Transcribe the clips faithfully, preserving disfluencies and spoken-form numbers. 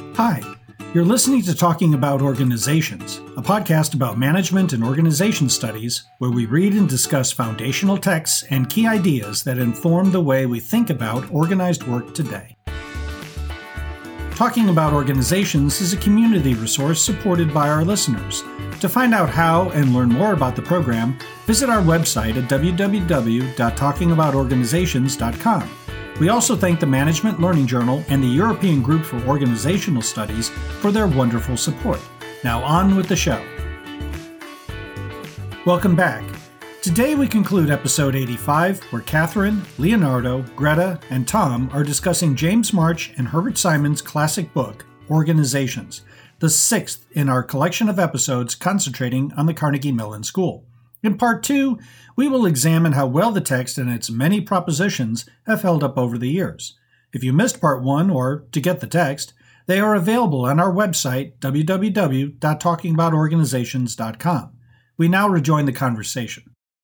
Hi, you're listening to Talking About Organizations, a podcast about management and organization studies where we read and discuss foundational texts and key ideas that inform the way we think about organized work today. Talking About Organizations is a community resource supported by our listeners. To find out how and learn more about the program, visit our website at w w w dot talking about organizations dot com. We also thank the Management Learning Journal and the European Group for Organizational Studies for their wonderful support. Now on with the show. Welcome back. Today we conclude episode eighty-five, where Catherine, Leonardo, Greta, and Tom are discussing James March and Herbert Simon's classic book, Organizations, the sixth in our collection of episodes concentrating on the Carnegie Mellon School. In part two, we will examine how well the text and its many propositions have held up over the years. If you missed part one, or to get the text, they are available on our website, w w w dot talking about organizations dot com. We now rejoin the conversation.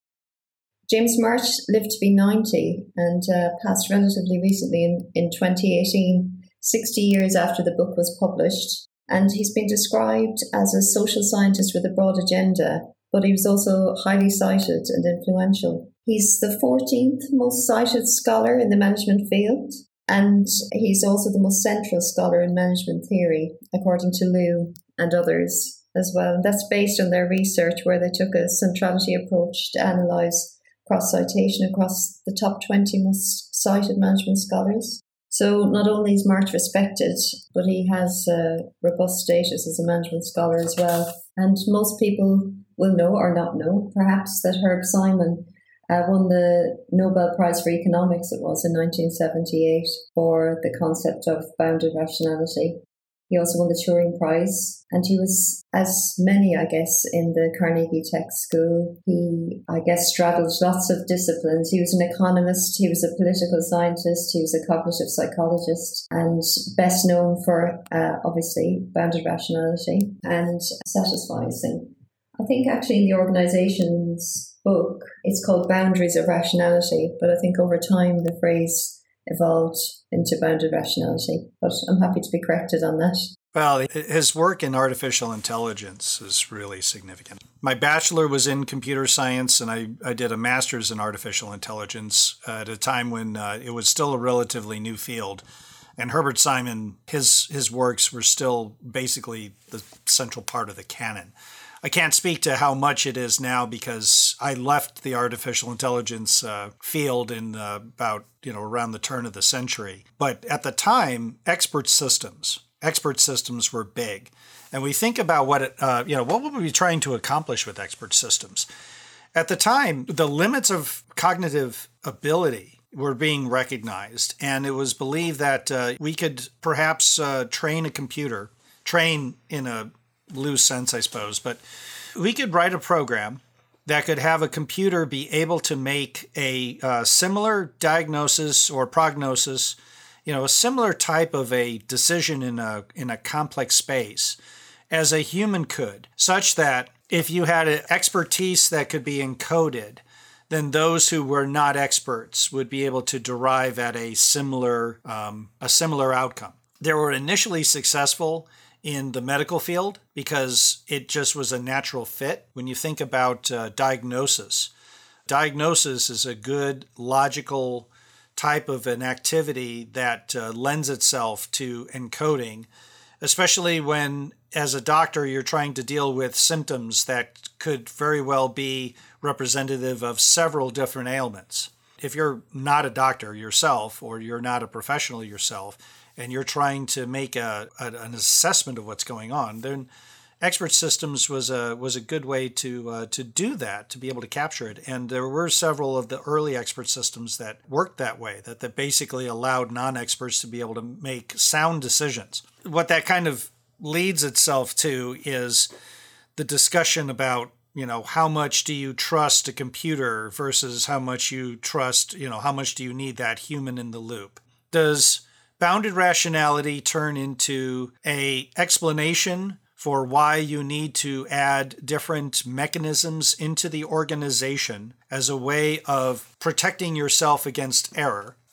James March lived to be ninety and uh, passed relatively recently in, in twenty eighteen, sixty years after the book was published. And he's been described as a social scientist with a broad agenda, but he was also highly cited and influential. He's the fourteenth most cited scholar in the management field, and he's also the most central scholar in management theory, according to Liu and others as well. That's based on their research where they took a centrality approach to analyse cross-citation across the top twenty most cited management scholars. So not only is March respected, but he has a robust status as a management scholar as well. And most people will know or not know, perhaps, that Herb Simon uh, won the Nobel Prize for Economics, it was, in nineteen seventy-eight, for the concept of bounded rationality. He also won the Turing Prize, and he was, as many, I guess, in the Carnegie Tech School, he, I guess, straddled lots of disciplines. He was an economist, he was a political scientist, he was a cognitive psychologist, and best known for, uh, obviously, bounded rationality and satisficing. I think actually in the organization's book, it's called Boundaries of Rationality, but I think over time the phrase evolved into bounded rationality, but I'm happy to be corrected on that. Well, his work in artificial intelligence is really significant. My bachelor was in computer science, and I, I did a master's in artificial intelligence uh, at a time when uh, it was still a relatively new field. And Herbert Simon, his his works were still basically the central part of the canon. I can't speak to how much it is now because I left the artificial intelligence uh, field in uh, about, you know, around the turn of the century. But at the time, expert systems, expert systems were big. And we think about what, it, uh, you know, what were we trying to accomplish with expert systems? At the time, the limits of cognitive ability were being recognized. And it was believed that uh, we could perhaps uh, train a computer, train in a loose sense, I suppose, but we could write a program that could have a computer be able to make a uh, similar diagnosis or prognosis, you know, a similar type of a decision in a in a complex space as a human could, such that if you had an expertise that could be encoded, then those who were not experts would be able to derive at a similar um, a similar outcome. They were initially successful in the medical field because it just was a natural fit. When you think about uh, diagnosis, diagnosis is a good logical type of an activity that uh, lends itself to encoding, especially when, as a doctor, you're trying to deal with symptoms that could very well be representative of several different ailments. If you're not a doctor yourself, or you're not a professional yourself, and you're trying to make a, a an assessment of what's going on, then expert systems was a was a good way to uh, to do that, to be able to capture it. And there were several of the early expert systems that worked that way, that, that basically allowed non-experts to be able to make sound decisions. What that kind of leads itself to is the discussion about, you know, how much do you trust a computer versus how much you trust, you know, how much do you need that human in the loop? Does bounded rationality turn into a explanation for why you need to add different mechanisms into the organization as a way of protecting yourself against error?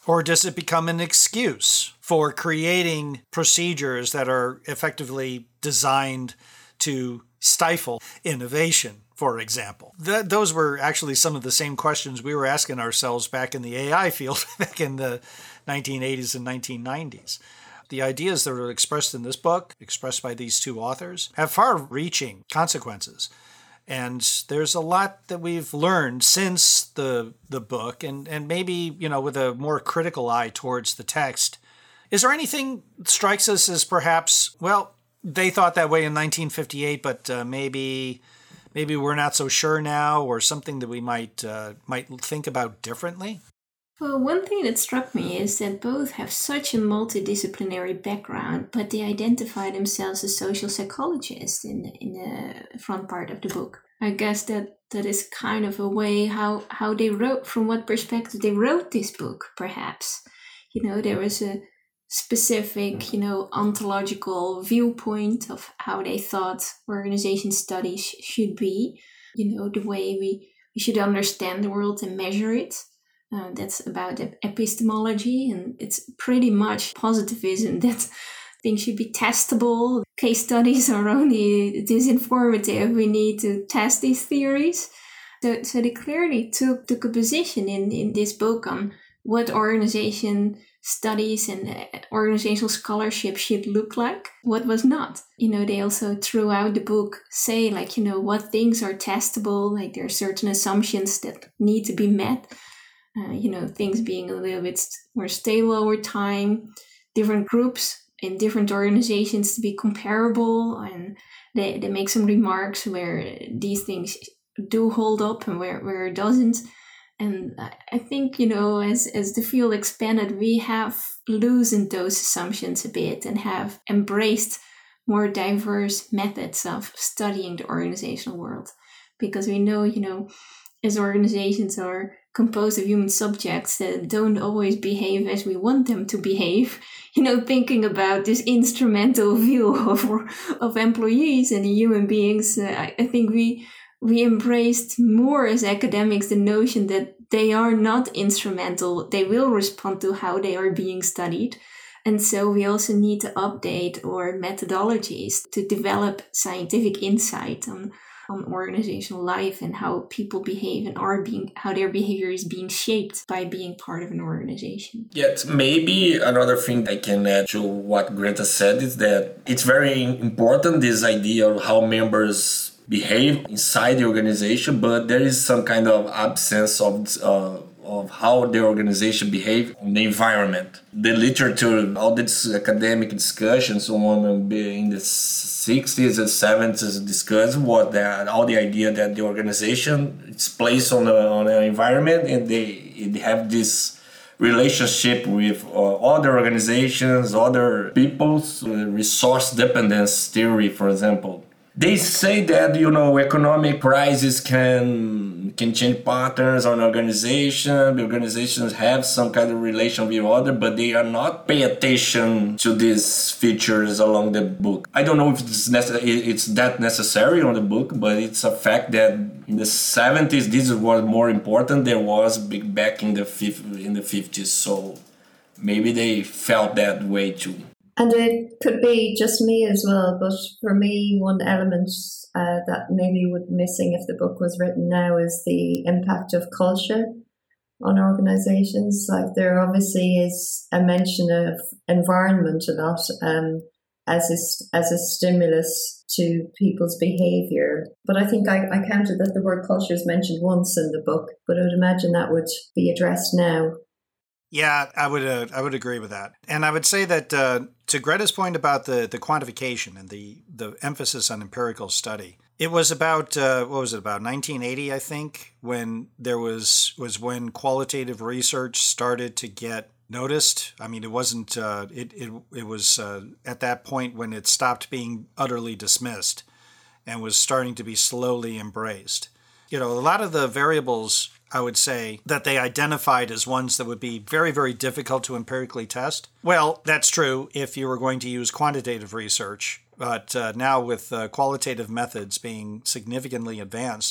Or does it become an excuse for creating procedures that are effectively designed to stifle innovation, for example? Th- those were actually some of the same questions we were asking ourselves back in the A I field back in the nineteen eighties and nineteen nineties. The ideas that are expressed in this book, expressed by these two authors, have far-reaching consequences. And there's a lot that we've learned since the the book, and, and maybe, you know, with a more critical eye towards the text. Is there anything that strikes us as perhaps, well, they thought that way in nineteen fifty-eight, but uh, maybe maybe we're not so sure now, or something that we might uh, might think about differently? Well, one thing that struck me is that both have such a multidisciplinary background, but they identify themselves as social psychologists in the, in the front part of the book. I guess that that is kind of a way how, how they wrote, from what perspective they wrote this book, perhaps. You know, there was a specific, you know, ontological viewpoint of how they thought organization studies should be, you know, the way we, we should understand the world and measure it. Uh, that's about epistemology, and it's pretty much positivism that things should be testable. Case studies are only disinformative. We need to test these theories. So, so they clearly took, took a position in, in this book on what organization studies and organizational scholarship should look like, what was not. You know, they also throughout the book say, like, you know, what things are testable, like there are certain assumptions that need to be met. Uh, you know, things being a little bit more stable over time, different groups in different organizations to be comparable. And they, they make some remarks where these things do hold up and where, where it doesn't. And I think, you know, as, as the field expanded, we have loosened those assumptions a bit and have embraced more diverse methods of studying the organizational world. Because we know, you know, as organizations are composed of human subjects that don't always behave as we want them to behave, you know, thinking about this instrumental view of of employees and human beings, uh, I, I think we we embraced more as academics the notion that they are not instrumental. They will respond to how they are being studied. And so we also need to update our methodologies to develop scientific insight on on organizational life and how people behave and are being, how their behavior is being shaped by being part of an organization. Yes, maybe another thing I can add to what Greta said is that it's very important, this idea of how members behave inside the organization, but there is some kind of absence of uh, of how the organization behave in the environment. The literature, all this academic discussions on in the sixties and seventies discussed what that all the idea that the organization is placed on the on an environment, and they, they have this relationship with uh, other organizations, other people's uh, resource dependence theory, for example. They say that, you know, economic crisis can can change patterns on organization. The organizations have some kind of relation with other, but they are not pay attention to these features along the book. I don't know if it's nece- it's that necessary on the book, but it's a fact that in the seventies this was more important than was back in the in the fifties. So maybe they felt that way too. And it could be just me as well, but for me, one element uh, that maybe would be missing if the book was written now is the impact of culture on organizations. Like, there obviously is a mention of environment a lot um, as a, as a stimulus to people's behavior. But I think I, I counted that the word culture is mentioned once in the book, but I would imagine that would be addressed now. Yeah, I would uh, I would agree with that. And I would say that uh, to Greta's point about the, the quantification and the, the emphasis on empirical study, it was about, uh, what was it, about nineteen eighty, I think, when there was, was when qualitative research started to get noticed. I mean, it wasn't, uh, it, it, it was uh, at that point when it stopped being utterly dismissed and was starting to be slowly embraced. You know, a lot of the variables, I would say, that they identified as ones that would be very, very difficult to empirically test. Well, that's true if you were going to use quantitative research. But uh, now with uh, qualitative methods being significantly advanced,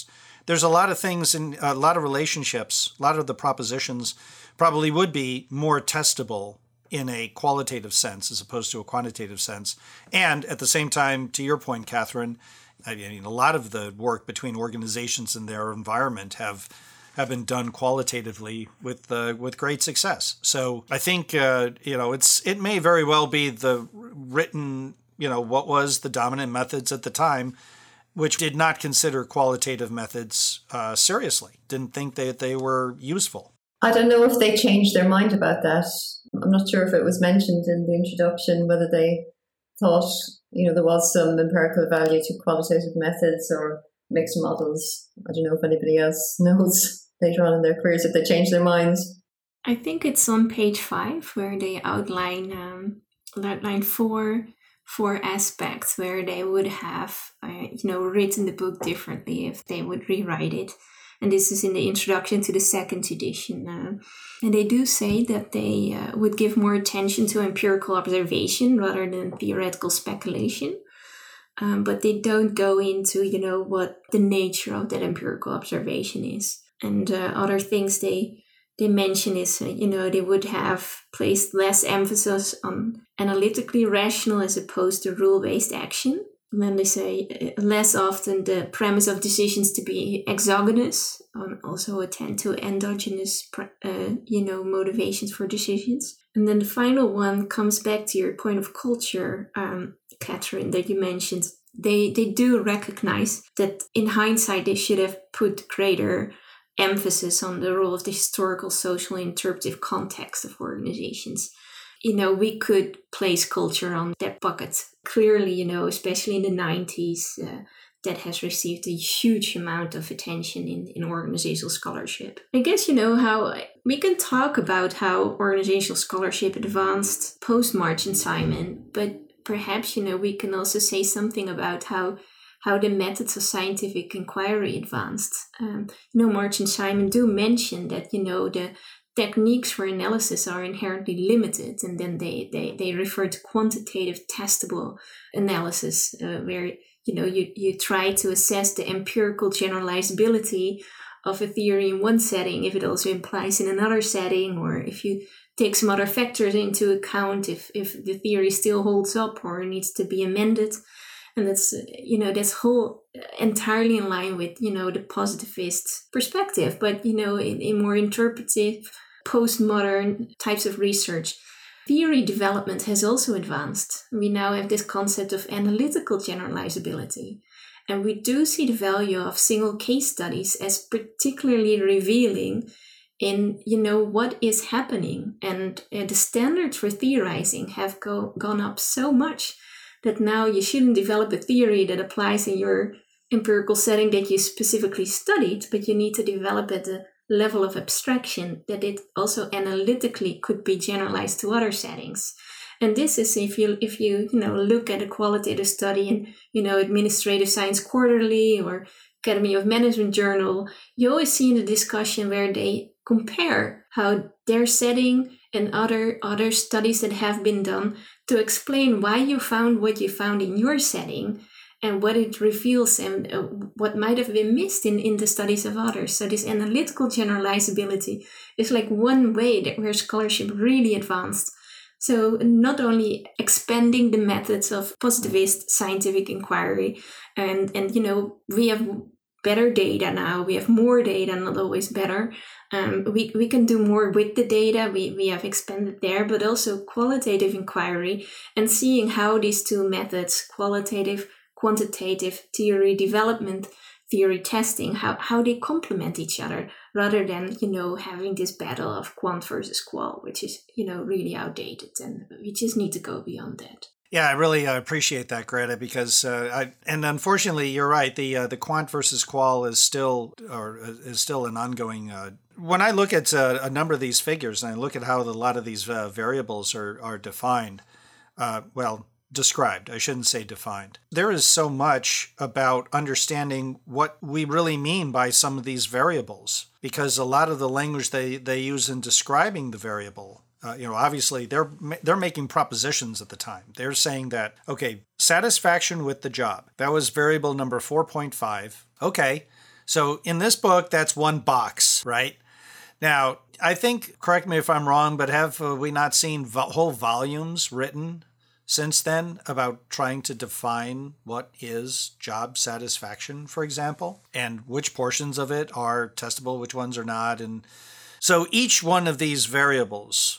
there's a lot of things in a lot of relationships, a lot of the propositions probably would be more testable in a qualitative sense as opposed to a quantitative sense. And at the same time, to your point, Catherine, I mean, a lot of the work between organizations and their environment have have been done qualitatively with uh, with great success. So I think uh, you know it's it may very well be the written you know what was the dominant methods at the time, which did not consider qualitative methods uh, seriously, didn't think that they were useful. I don't know if they changed their mind about that. I'm not sure if it was mentioned in the introduction whether they thought you know there was some empirical value to qualitative methods or mixed models. I don't know if anybody else knows later on in their careers if they changed their minds. I think it's on page five where they outline um, outline four four aspects where they would have uh, you know written the book differently if they would rewrite it. And this is in the introduction to the second edition. Uh, and they do say that they uh, would give more attention to empirical observation rather than theoretical speculation. Um, but they don't go into, you know, what the nature of that empirical observation is. And uh, other things they they mention is, uh, you know, they would have placed less emphasis on analytically rational as opposed to rule-based action. And then they say uh, less often the premise of decisions to be exogenous, um, also attend to endogenous, uh, you know, motivations for decisions. And then the final one comes back to your point of culture, um, Catherine, that you mentioned. They they do recognize that in hindsight they should have put greater emphasis on the role of the historical, social, and interpretive context of organizations. You know, we could place culture on that bucket. Clearly, you know, especially in the nineties, uh, that has received a huge amount of attention in, in organizational scholarship. I guess, you know, how we can talk about how organizational scholarship advanced post-March and Simon, but perhaps, you know, we can also say something about how how the methods of scientific inquiry advanced. Um, you know, March and Simon do mention that, you know, the techniques for analysis are inherently limited, and then they, they, they refer to quantitative testable analysis, uh, where, you know, you, you try to assess the empirical generalizability of a theory in one setting, if it also implies in another setting, or if you take some other factors into account, if, if the theory still holds up or needs to be amended. And that's, you know, that's whole entirely in line with, you know, the positivist perspective, but, you know, in, in more interpretive, postmodern types of research. Theory development has also advanced. We now have this concept of analytical generalizability. And we do see the value of single case studies as particularly revealing in, you know, what is happening. And uh, the standards for theorizing have go, gone up so much that now you shouldn't develop a theory that applies in your empirical setting that you specifically studied, but you need to develop at a level of abstraction that it also analytically could be generalized to other settings. And this is if you if you you know look at a qualitative study in, you know, Administrative Science Quarterly or Academy of Management Journal, you always see in the discussion where they compare how their setting and other other studies that have been done to explain why you found what you found in your setting and what it reveals and uh, what might have been missed in, in the studies of others. So this analytical generalizability is like one way that where scholarship really advanced. So not only expanding the methods of positivist scientific inquiry, and, and you know, we have better data now, we have more data, not always better. Um, we, we can do more with the data, we, we have expanded there, but also qualitative inquiry and seeing how these two methods, qualitative, quantitative theory development, theory testing, how, how they complement each other, rather than, you know, having this battle of quant versus qual, which is, you know, really outdated, and we just need to go beyond that. Yeah, I really uh, appreciate that, Greta, because uh, I and unfortunately, you're right. The uh, the quant versus qual is still or is still an ongoing. Uh, when I look at uh, a number of these figures and I look at how the, a lot of these uh, variables are are defined, uh, well, described. I shouldn't say defined. There is so much about understanding what we really mean by some of these variables, because a lot of the language they they use in describing the variable. Uh, you know, obviously they're they're making propositions at the time. They're saying that, okay, satisfaction with the job. That was variable number four point five. Okay, So in this book, that's one box, right? Now, I think, correct me if I'm wrong, but have uh, we not seen vo- whole volumes written since then about trying to define what is job satisfaction, for example, and which portions of it are testable, which ones are not? And so each one of these variables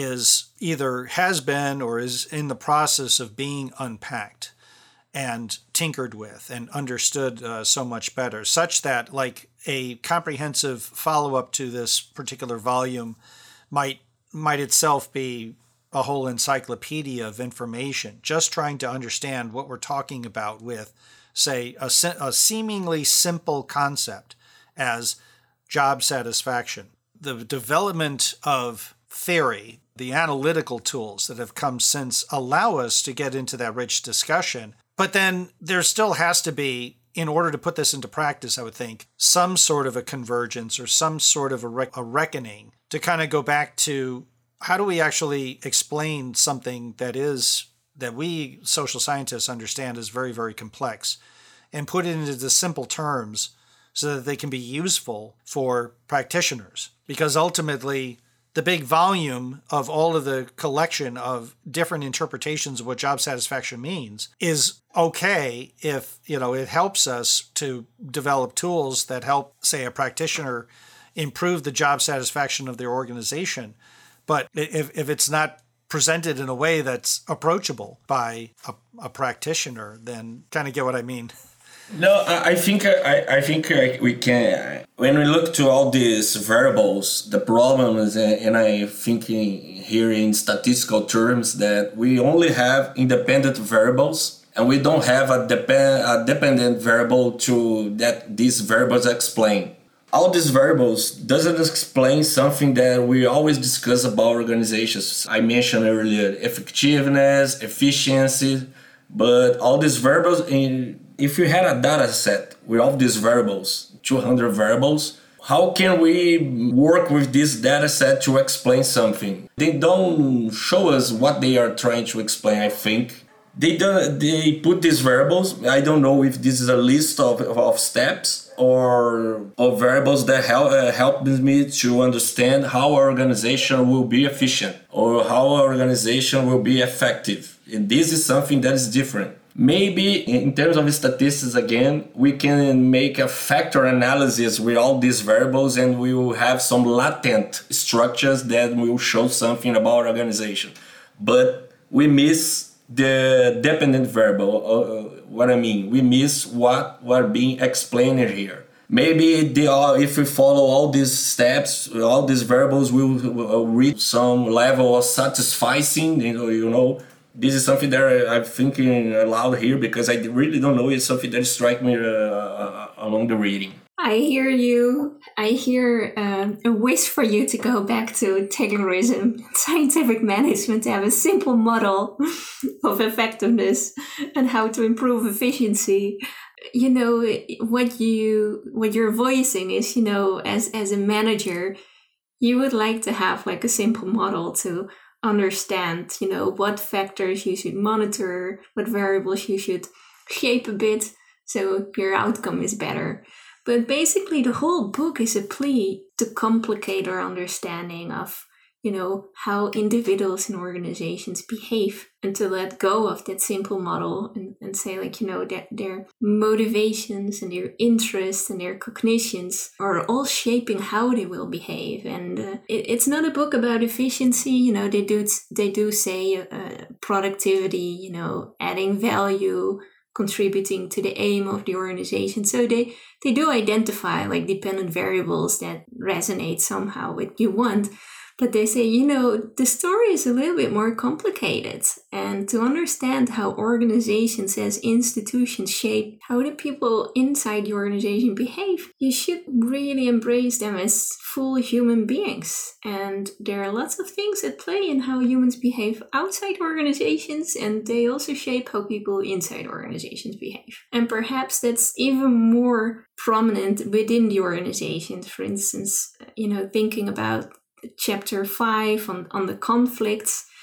is either has been or is in the process of being unpacked and tinkered with and understood uh, so much better, such that like a comprehensive follow-up to this particular volume might might itself be a whole encyclopedia of information, just trying to understand what we're talking about with, say, a, a seemingly simple concept as job satisfaction. The development of theory, the analytical tools that have come since allow us to get into that rich discussion. But then there still has to be, in order to put this into practice, I would think, some sort of a convergence or some sort of a, rec- a reckoning to kind of go back to how do we actually explain something that is, that we social scientists understand is very, very complex and put it into the simple terms so that they can be useful for practitioners. Because ultimately, the big volume of all of the collection of different interpretations of what job satisfaction means is okay if, you know, it helps us to develop tools that help, say, a practitioner improve the job satisfaction of their organization. But if, if it's not presented in a way that's approachable by a, a practitioner, then kind of get what I mean. No, I think I, I think we can. When we look to all these variables, the problem is, and I think here in statistical terms, that we only have independent variables, and we don't have a, depend, a dependent variable to that these variables explain. All these variables doesn't explain something that we always discuss about organizations. I mentioned earlier effectiveness, efficiency, but all these variables in. If you had a data set with all these variables, two hundred variables, how can we work with this data set to explain something? They don't show us what they are trying to explain, I think. They don't, they put these variables. I don't know if this is a list of, of steps or of variables that help, uh, help me to understand how our organization will be efficient or how our organization will be effective. And this is something that is different. Maybe in terms of statistics, again, we can make a factor analysis with all these variables and we will have some latent structures that will show something about organization. But we miss the dependent variable. Uh, what I mean, we miss what were being explained here. Maybe they are, if we follow all these steps, all these variables will reach some level of satisficing, you know, you know. This is something that I'm thinking aloud here because I really don't know. It's something that strikes me uh, uh, along the reading. I hear you. I hear uh, a wish for you to go back to Taylorism, scientific management, to have a simple model of effectiveness and how to improve efficiency. You know, what you what you're voicing is, you know, as as a manager, you would like to have like a simple model to understand, you know, what factors you should monitor, what variables you should shape a bit so your outcome is better. But basically the whole book is a plea to complicate our understanding of, you know, how individuals and organizations behave and to let go of that simple model and, and say like, you know, that their motivations and their interests and their cognitions are all shaping how they will behave. And uh, it, it's not a book about efficiency. You know, they do, they do say uh, productivity, you know, adding value, contributing to the aim of the organization. So they, they do identify like dependent variables that resonate somehow with you want. But they say, you know, the story is a little bit more complicated. And to understand how organizations as institutions shape how the people inside the organization behave, you should really embrace them as full human beings. And there are lots of things at play in how humans behave outside organizations, and they also shape how people inside organizations behave. And perhaps that's even more prominent within the organizations. For instance, you know, thinking about chapter five on, on the conflicts,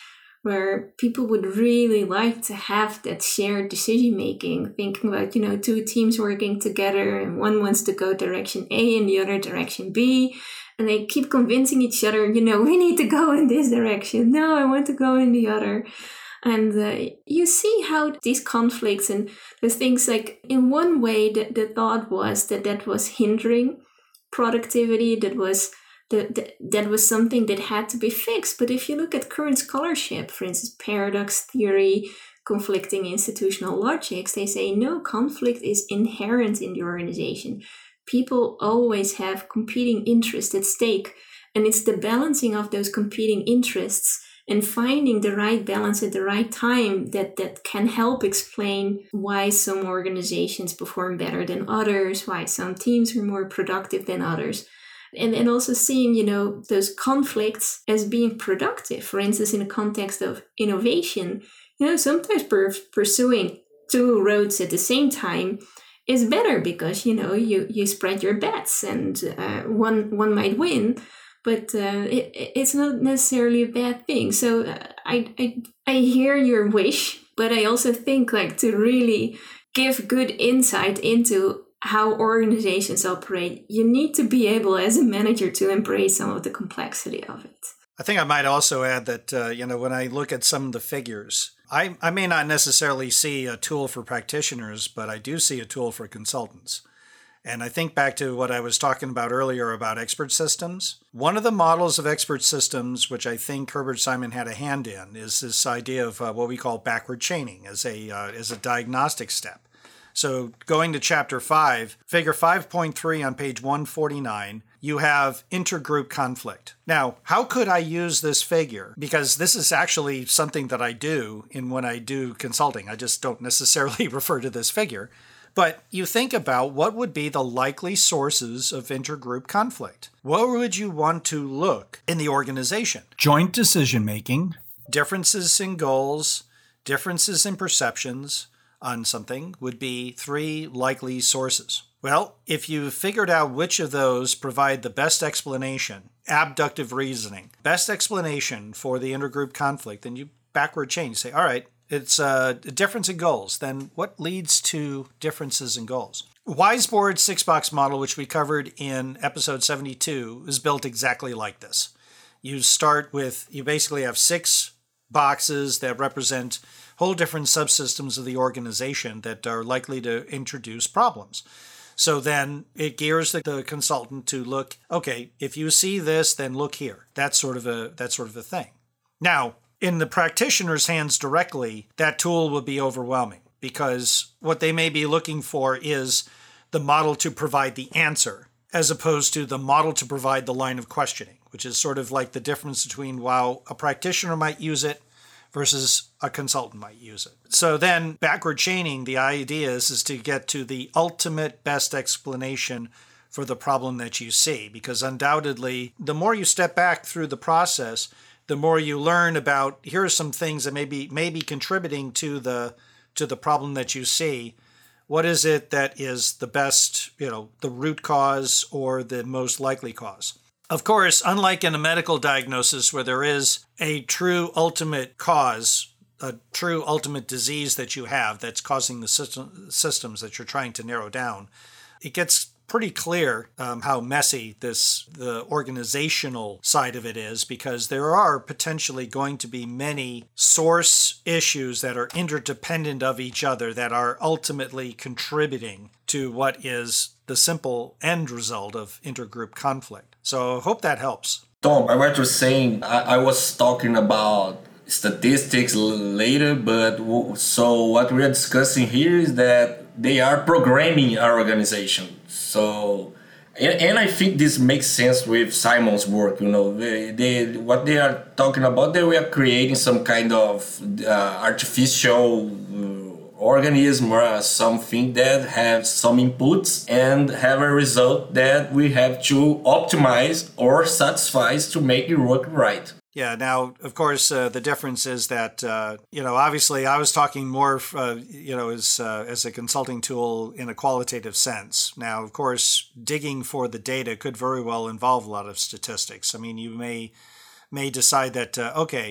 where people would really like to have that shared decision making, thinking about, you know, two teams working together and one wants to go direction A and the other direction B. And they keep convincing each other, you know, we need to go in this direction. No, I want to go in the other. And uh, you see how these conflicts and those things, like in one way, the, the thought was that that was hindering productivity, that was the, the, that was something that had to be fixed. But if you look at current scholarship, for instance, paradox theory, conflicting institutional logics, they say no, conflict is inherent in the organization. People always have competing interests at stake, and it's the balancing of those competing interests and finding the right balance at the right time that, that can help explain why some organizations perform better than others, why some teams are more productive than others. And, and also seeing, you know, those conflicts as being productive. For instance, in the context of innovation, you know, sometimes per- pursuing two roads at the same time is better because, you know, you, you spread your bets and uh, one one might win. But uh, it, it's not necessarily a bad thing. So uh, I, I I hear your wish, but I also think like to really give good insight into how organizations operate, you need to be able as a manager to embrace some of the complexity of it. I think I might also add that, uh, you know, when I look at some of the figures, I, I may not necessarily see a tool for practitioners, but I do see a tool for consultants. And I think back to what I was talking about earlier about expert systems. One of the models of expert systems, which I think Herbert Simon had a hand in, is this idea of uh, what we call backward chaining as a uh, as a diagnostic step. So going to chapter five, figure five point three on page one forty-nine, you have intergroup conflict. Now, how could I use this figure? Because this is actually something that I do in when I do consulting. I just don't necessarily refer to this figure. But you think about what would be the likely sources of intergroup conflict. Where would you want to look in the organization? Joint decision-making, differences in goals, differences in perceptions on something would be three likely sources. Well, if you've figured out which of those provide the best explanation, abductive reasoning, best explanation for the intergroup conflict, then you backward chain. You say, all right, it's a difference in goals. Then what leads to differences in goals? Wiseboard's six-box model, which we covered in episode seventy-two, is built exactly like this. You start with, you basically have six boxes that represent whole different subsystems of the organization that are likely to introduce problems. So then it gears the, the consultant to look, okay, if you see this, then look here. That's sort of a that's sort of a thing. Now, in the practitioner's hands directly, that tool will be overwhelming because what they may be looking for is the model to provide the answer as opposed to the model to provide the line of questioning, which is sort of like the difference between how a practitioner might use it versus a consultant might use it. So then backward chaining, the idea is, is to get to the ultimate best explanation for the problem that you see, because undoubtedly, the more you step back through the process, the more you learn about, here are some things that may be, may be contributing to the to the problem that you see. What is it that is the best, you know, the root cause or the most likely cause? Of course, unlike in a medical diagnosis where there is a true ultimate cause, a true ultimate disease that you have that's causing the system, systems that you're trying to narrow down, it gets pretty clear um, how messy this the organizational side of it is, because there are potentially going to be many source issues that are interdependent of each other that are ultimately contributing to what is the simple end result of intergroup conflict. So I hope that helps. Tom, I was saying, I, I was talking about statistics later, but w- so what we're discussing here is that they are programming our organization. So, and, and I think this makes sense with Simon's work. You know, they, they what they are talking about, they were creating some kind of uh, artificial uh, organism or something that have some inputs and have a result that we have to optimize or satisfy to make it work right. Yeah. Now, of course, uh, the difference is that, uh, you know, obviously I was talking more, uh, you know, as uh, as a consulting tool in a qualitative sense. Now, of course, digging for the data could very well involve a lot of statistics. I mean, you may may decide that, uh, okay,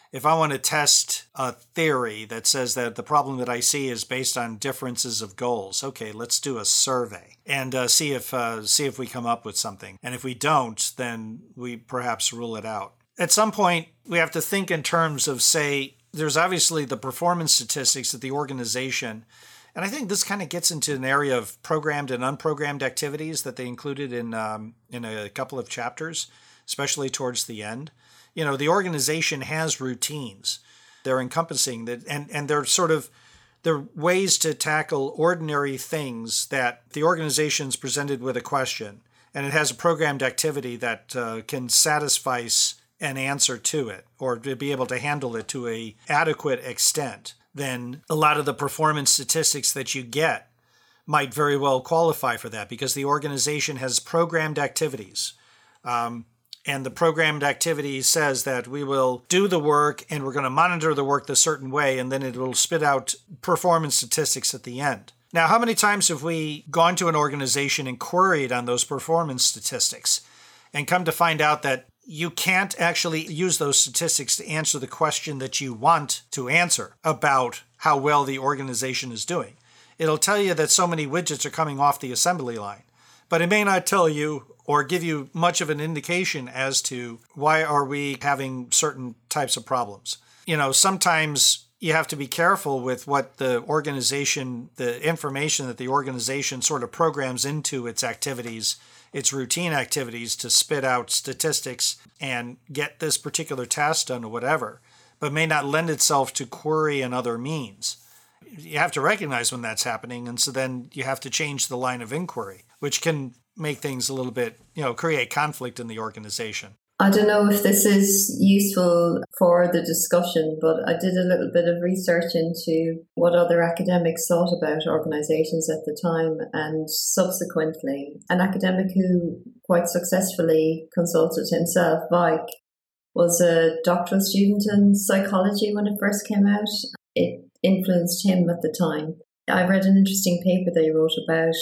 If I want to test a theory that says that the problem that I see is based on differences of goals, okay, let's do a survey and uh, see if uh, see if we come up with something. And if we don't, then we perhaps rule it out. At some point, we have to think in terms of, say, there's obviously the performance statistics that the organization, and I think this kind of gets into an area of programmed and unprogrammed activities that they included in um, in a couple of chapters, especially towards the end. You know, the organization has routines. They're encompassing that, and, and they're sort of, they're ways to tackle ordinary things that the organization's presented with a question, and it has a programmed activity that uh, can satisfy an answer to it, or to be able to handle it to a adequate extent. Then a lot of the performance statistics that you get might very well qualify for that, because the organization has programmed activities. Um, And the programmed activity says that we will do the work and we're going to monitor the work the certain way, and then it will spit out performance statistics at the end. Now, how many times have we gone to an organization and queried on those performance statistics and come to find out that you can't actually use those statistics to answer the question that you want to answer about how well the organization is doing? It'll tell you that so many widgets are coming off the assembly line, but it may not tell you or give you much of an indication as to why are we having certain types of problems. You know, sometimes you have to be careful with what the organization, the information that the organization sort of programs into its activities, its routine activities, to spit out statistics and get this particular task done or whatever, but may not lend itself to query and other means. You have to recognize when that's happening, and so then you have to change the line of inquiry, which can make things a little bit, you know, create conflict in the organization. I don't know if this is useful for the discussion, but I did a little bit of research into what other academics thought about organizations at the time, and subsequently an academic who quite successfully consulted himself, Weick, was a doctoral student in psychology when it first came out. It influenced him at the time. I read an interesting paper that he wrote about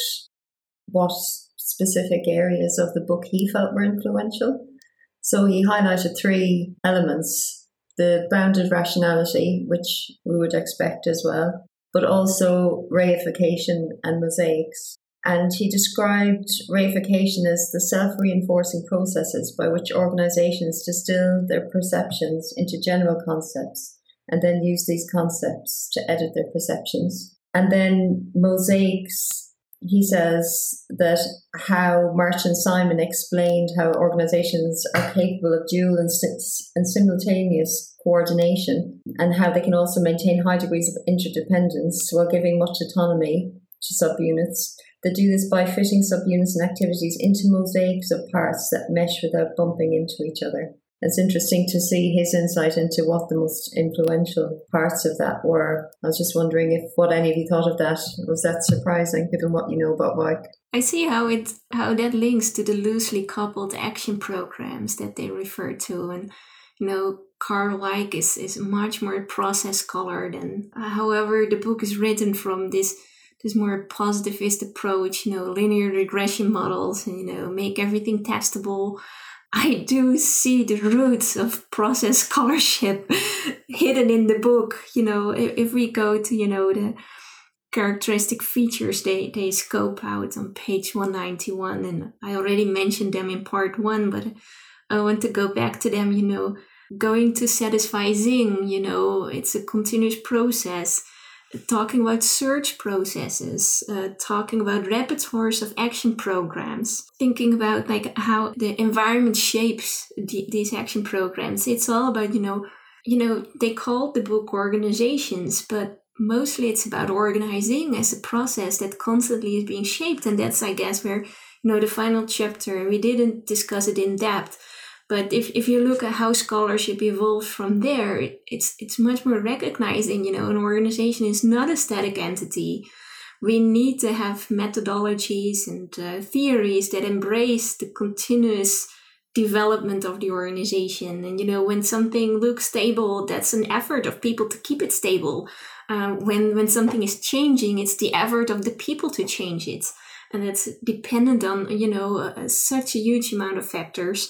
what specific areas of the book he felt were influential. So he highlighted three elements: the bounded rationality, which we would expect as well, but also reification and mosaics. And he described reification as the self-reinforcing processes by which organizations distill their perceptions into general concepts and then use these concepts to edit their perceptions. And then mosaics, he says that how March and Simon explained how organizations are capable of dual and, and simultaneous coordination, and how they can also maintain high degrees of interdependence while giving much autonomy to subunits. They do this by fitting subunits and activities into mosaics of parts that mesh without bumping into each other. It's interesting to see his insight into what the most influential parts of that were. I was just wondering if what any of you thought of that. Was that surprising, given what you know about Weick? I see how it how that links to the loosely coupled action programs that they refer to. And, you know, Carl Weick is, is much more process colored. And uh, however, the book is written from this this more positivist approach, you know, linear regression models, and, you know, make everything testable. I do see the roots of process scholarship hidden in the book. You know, if, if we go to, you know, the characteristic features they, they scope out on page one ninety-one, and I already mentioned them in part one, but I want to go back to them. You know, going to satisfy Zing, you know, it's a continuous process. Talking about search processes, uh, talking about repertoires of action programs, thinking about like how the environment shapes the, these action programs. It's all about, you know, you know, they called the book Organizations, but mostly it's about organizing as a process that constantly is being shaped. And that's, I guess, where, you know, the final chapter, we didn't discuss it in depth. But if, if you look at how scholarship evolves from there, it's it's much more recognizing, you know, an organization is not a static entity. We need to have methodologies and uh, theories that embrace the continuous development of the organization. And, you know, when something looks stable, that's an effort of people to keep it stable. Uh, when, when something is changing, it's the effort of the people to change it. And it's dependent on, you know, uh, such a huge amount of factors.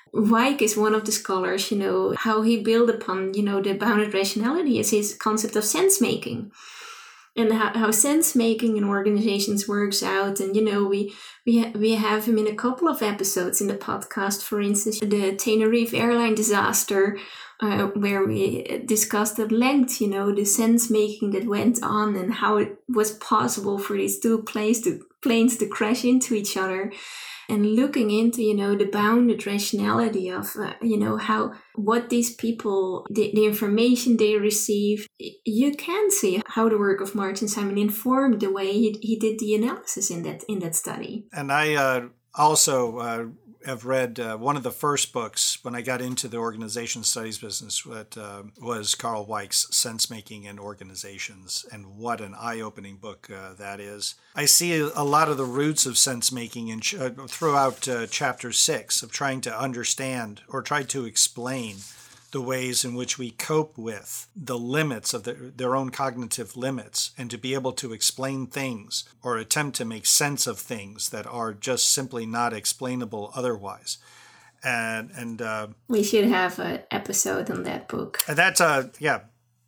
Weick is one of the scholars, you know, how he built upon, you know, the bounded rationality is his concept of sense making. And how, how sense making in organizations works out. And, you know, we we, ha- we have him in a couple of episodes in the podcast, for instance, the Tenerife airline disaster, uh, where we discussed at length, you know, the sense making that went on and how it was possible for these two planes to, planes to crash into each other. And looking into, you know, the bounded rationality of, uh, you know, how, what these people, the, the information they received, you can see how the work of Martin Simon informed the way he, he did the analysis in that, in that study. And I uh, also uh, have read uh, one of the first books when I got into the organization studies business that uh, was Carl Weick's Sense Making in Organizations, and what an eye-opening book uh, that is. I see a lot of the roots of sense making in ch- uh, throughout uh, chapter six of trying to understand or try to explain the ways in which we cope with the limits of the, their own cognitive limits, and to be able to explain things or attempt to make sense of things that are just simply not explainable otherwise. And and uh, we should have an episode on that book. And that's uh yeah,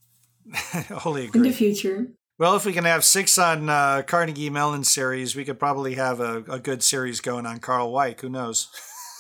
wholly agree. In the future. Well, if we can have six on uh, Carnegie Mellon series, we could probably have a, a good series going on Carl Weick. Who knows?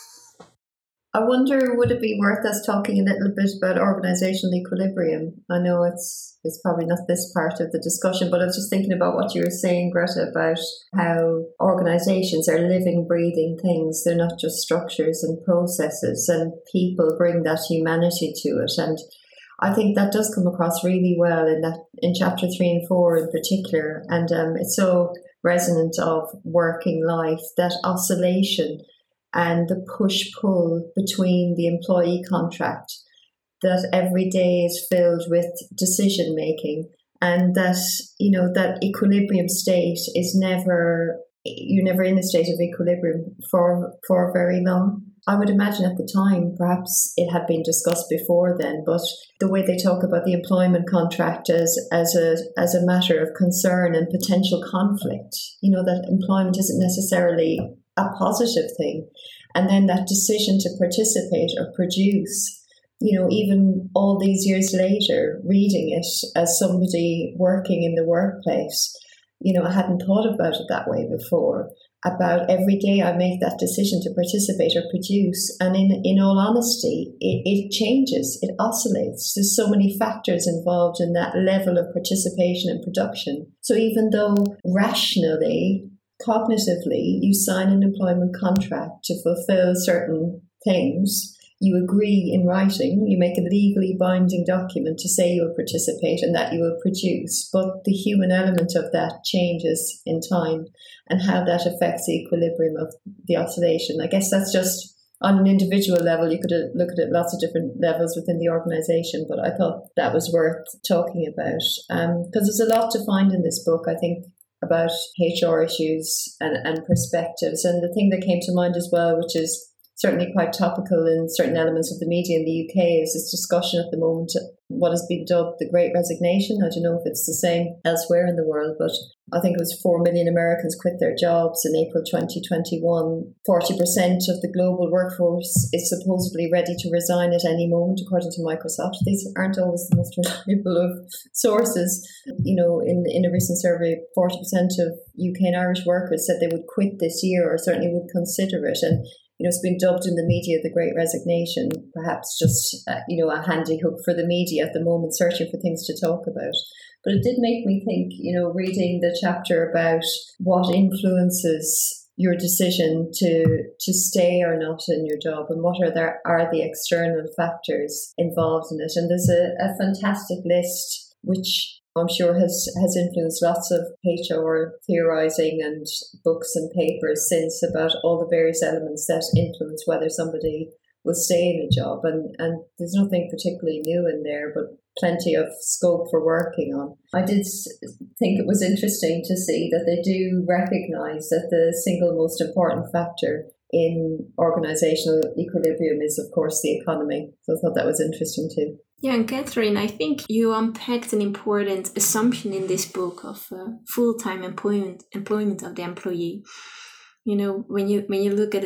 I wonder, would it be worth us talking a little bit about organizational equilibrium? I know it's it's probably not this part of the discussion, but I was just thinking about what you were saying, Greta, about how organizations are living, breathing things. They're not just structures and processes, and people bring that humanity to it. And I think that does come across really well in that in chapter three and four in particular. And um, it's so resonant of working life, that oscillation and the push-pull between the employee contract, that every day is filled with decision-making, and that, you know, that equilibrium state is never, you're never in a state of equilibrium for, for very long. I would imagine at the time, perhaps it had been discussed before then, but the way they talk about the employment contract as, as a as a matter of concern and potential conflict, you know, that employment isn't necessarily a positive thing. And then that decision to participate or produce, you know, even all these years later, reading it as somebody working in the workplace, you know, I hadn't thought about it that way before, about every day I make that decision to participate or produce. And in, in all honesty, it, it changes, it oscillates. There's so many factors involved in that level of participation and production. So even though rationally, cognitively, you sign an employment contract to fulfill certain things, you agree in writing, you make a legally binding document to say you'll participate and that you will produce, but the human element of that changes in time, and how that affects the equilibrium of the oscillation. I guess that's just on an individual level. You could look at it lots of different levels within the organization, but I thought that was worth talking about, because um, there's a lot to find in this book, I think, about H R issues and, and perspectives. And the thing that came to mind as well, which is certainly quite topical in certain elements of the media in the U K, is this discussion at the moment, what has been dubbed the Great Resignation. I don't know if it's the same elsewhere in the world, but I think it was four million Americans quit their jobs in April twenty twenty-one. forty percent of the global workforce is supposedly ready to resign at any moment, according to Microsoft. These aren't always the most reliable of sources. You know, in, in a recent survey, forty percent of U K and Irish workers said they would quit this year, or certainly would consider it. And you know, it's been dubbed in the media the Great Resignation, perhaps just, uh, you know, a handy hook for the media at the moment, searching for things to talk about. But it did make me think, you know, reading the chapter about what influences your decision to to stay or not in your job, and what are there are the external factors involved in it. And there's a, a fantastic list, which I'm sure has, has influenced lots of H R theorising and books and papers since, about all the various elements that influence whether somebody will stay in a job. And, and there's nothing particularly new in there, but plenty of scope for working on. I did think it was interesting to see that they do recognise that the single most important factor in organisational equilibrium is, of course, the economy. So I thought that was interesting too. Yeah, and Catherine, I think you unpacked an important assumption in this book of uh, full-time employment employment of the employee. You know, when you when you look at, at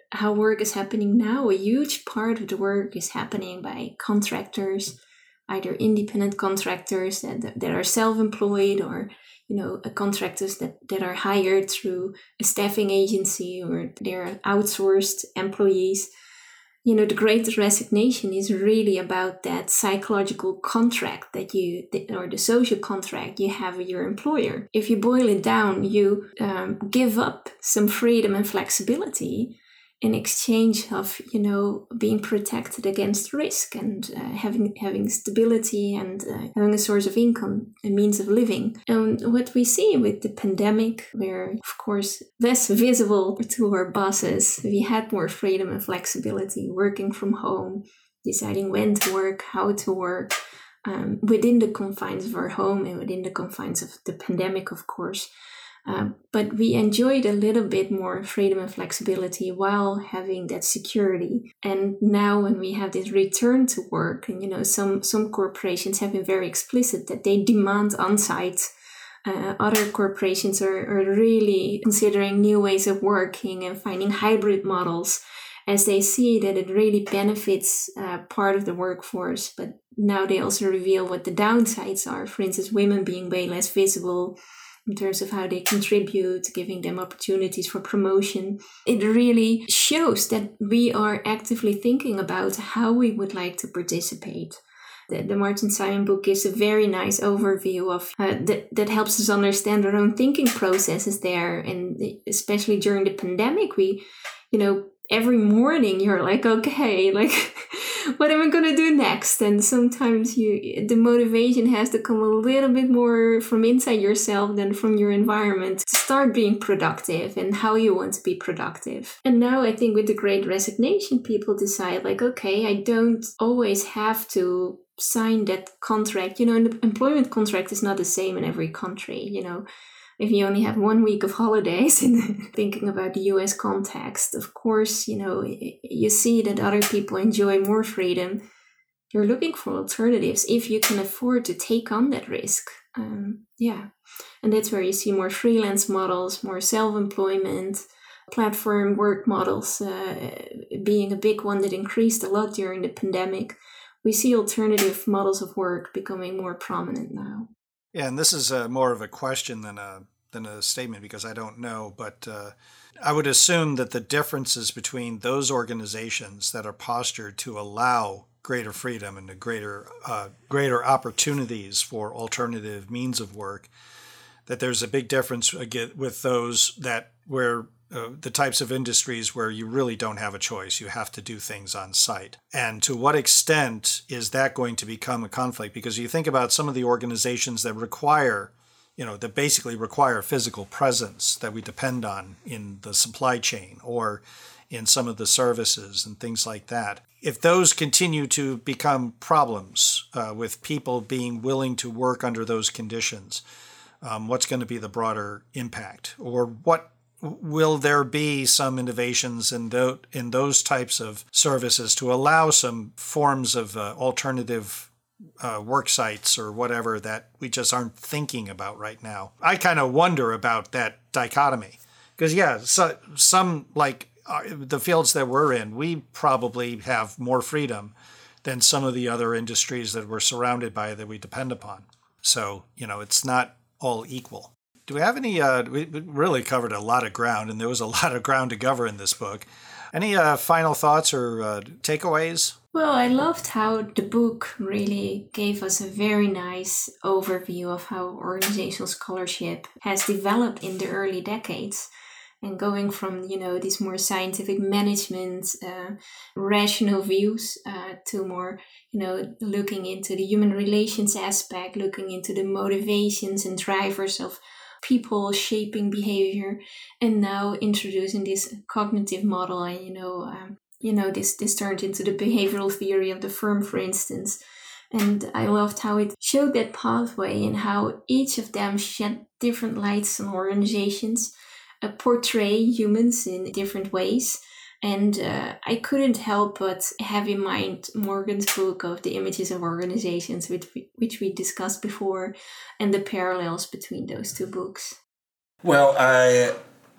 how work is happening now, a huge part of the work is happening by contractors, either independent contractors that that are self-employed, or you know, contractors that, that are hired through a staffing agency, or they're outsourced employees. You know, the Great Resignation is really about that psychological contract that you, or the social contract you have with your employer. If you boil it down, you um, give up some freedom and flexibility in exchange of, you know, being protected against risk, and uh, having having stability, and uh, having a source of income, a means of living. And what we see with the pandemic, where, of course, less visible to our bosses, we had more freedom and flexibility, working from home, deciding when to work, how to work, um, within the confines of our home and within the confines of the pandemic, of course. Um, but we enjoyed a little bit more freedom and flexibility while having that security. And now when we have this return to work, and you know, some some corporations have been very explicit that they demand on-site. Uh, other corporations are, are really considering new ways of working and finding hybrid models, as they see that it really benefits uh, part of the workforce. But now they also reveal what the downsides are. For instance, women being way less visible in terms of how they contribute, giving them opportunities for promotion. It really shows that we are actively thinking about how we would like to participate. The, the Martin Simon book gives a very nice overview of uh, that, that helps us understand our own thinking processes there. And especially during the pandemic, we, you know, every morning you're like, okay, like, what am I going to do next? And sometimes you, the motivation has to come a little bit more from inside yourself than from your environment to start being productive and how you want to be productive. And now I think with the Great Resignation, people decide like, okay, I don't always have to sign that contract. You know, and the employment contract is not the same in every country, you know. If you only have one week of holidays, and thinking about the U S context, of course, you know, you see that other people enjoy more freedom. You're looking for alternatives if you can afford to take on that risk. Um, yeah. And that's where you see more freelance models, more self-employment, platform work models uh, being a big one that increased a lot during the pandemic. We see alternative models of work becoming more prominent now. Yeah, and this is uh, more of a question than a than a statement, because I don't know, but uh, I would assume that the differences between those organizations that are postured to allow greater freedom and a greater uh, greater opportunities for alternative means of work, that there's a big difference again with those that where uh, the types of industries where you really don't have a choice. You have to do things on site. And to what extent is that going to become a conflict? Because you think about some of the organizations that require, you know, that basically require physical presence that we depend on in the supply chain or in some of the services and things like that. If those continue to become problems uh, with people being willing to work under those conditions, um, what's going to be the broader impact? Or what will there be some innovations in, th- in those types of services to allow some forms of uh, alternative uh, work sites or whatever that we just aren't thinking about right now? I kind of wonder about that dichotomy. Because, yeah, so, some, like uh, the fields that we're in, we probably have more freedom than some of the other industries that we're surrounded by that we depend upon. So, you know, it's not all equal. Do we have any, uh, we really covered a lot of ground, and there was a lot of ground to cover in this book. Any uh, final thoughts or uh, takeaways? Well, I loved how the book really gave us a very nice overview of how organizational scholarship has developed in the early decades. And going from, you know, these more scientific management, uh, rational views uh, to more, you know, looking into the human relations aspect, looking into the motivations and drivers of people shaping behavior, and now introducing this cognitive model. And, you know, um, you know, this, this turned into the behavioral theory of the firm, for instance. And I loved how it showed that pathway and how each of them shed different lights on organizations, uh, portray humans in different ways. And uh, I couldn't help but have in mind Morgan's book of the images of organizations, which we, which we discussed before, and the parallels between those two books. Well, I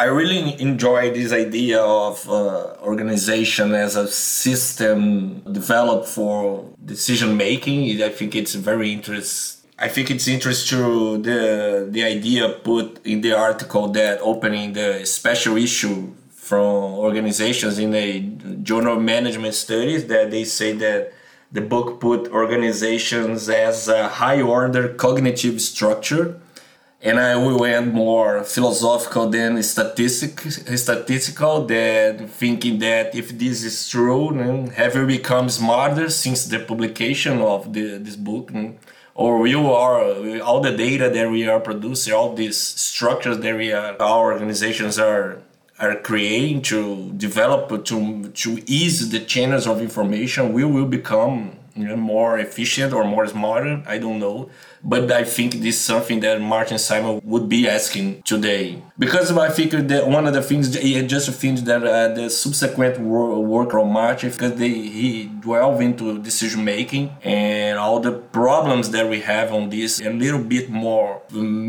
I really enjoy this idea of uh, organization as a system developed for decision making. I think it's very interesting. I think it's interesting to the the idea put in the article that opening the special issue from organizations in a Journal of Management Studies, that they say that the book put organizations as a high order cognitive structure. And I went more philosophical than statistic, statistical, that thinking that if this is true, then have you become smarter since the publication of the, this book? Or you are, all the data that we are producing, all these structures that we are, our organizations are are creating to develop, to, to ease the channels of information, we will become, you know, more efficient or more smarter, I don't know. But I think this is something that Martin Simon would be asking today. Because I think that one of the things, he just thinks that uh, the subsequent work on Martin, because they, he delved into decision making and all the problems that we have on this, a little bit more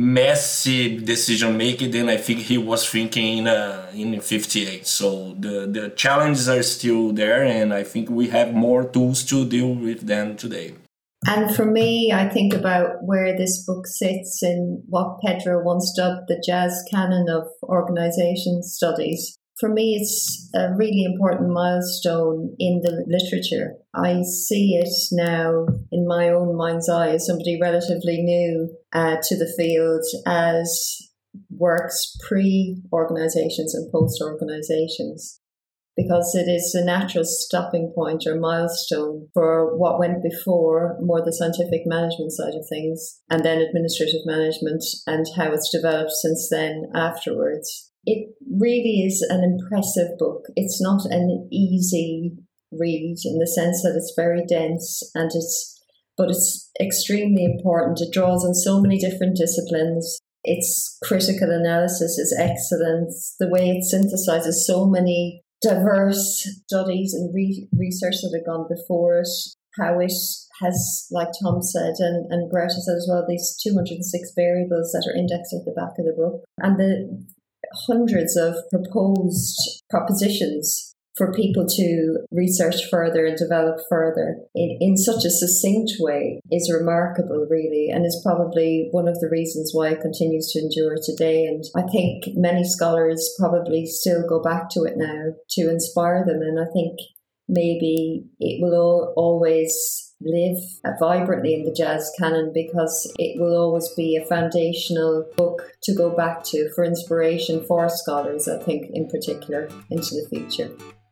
messy decision making than I think he was thinking in, uh, in fifty-eight. So the, the challenges are still there, and I think we have more tools to deal with them today. And for me, I think about where this book sits in what Pedro once dubbed the jazz canon of organization studies. For me, it's a really important milestone in the literature. I see it now in my own mind's eye as somebody relatively new uh, to the field, as works pre-organizations and post-organizations, because it is a natural stopping point or milestone for what went before, more the scientific management side of things, and then administrative management and how it's developed since then afterwards. It really is an impressive book. It's not an easy read in the sense that it's very dense, and it's, but it's extremely important. It draws on so many different disciplines. Its critical analysis is excellent. The way it synthesizes so many diverse studies and re- research that have gone before it, how it has, like Tom said, and, and Greta said as well, these two hundred six variables that are indexed at the back of the book, and the hundreds of proposed propositions for people to research further and develop further in, in such a succinct way is remarkable, really, and is probably one of the reasons why it continues to endure today. And I think many scholars probably still go back to it now to inspire them, and I think maybe it will all, always live vibrantly in the jazz canon, because it will always be a foundational book to go back to for inspiration for scholars, I think, in particular, into the future.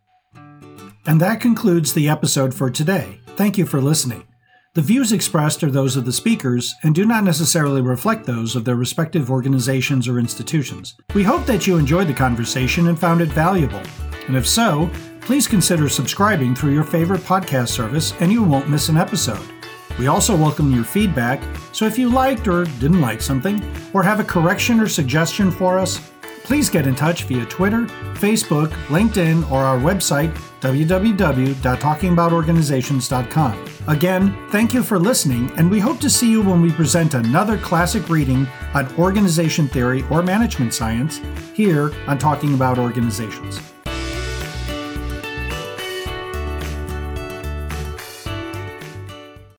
And that concludes the episode for today. Thank you for listening. The views expressed are those of the speakers and do not necessarily reflect those of their respective organizations or institutions. We hope that you enjoyed the conversation and found it valuable. And if so, please consider subscribing through your favorite podcast service and you won't miss an episode. We also welcome your feedback, so if you liked or didn't like something, or have a correction or suggestion for us, please get in touch via Twitter, Facebook, LinkedIn, or our website, w w w dot talking about organizations dot com. Again, thank you for listening, and we hope to see you when we present another classic reading on organization theory or management science here on Talking About Organizations.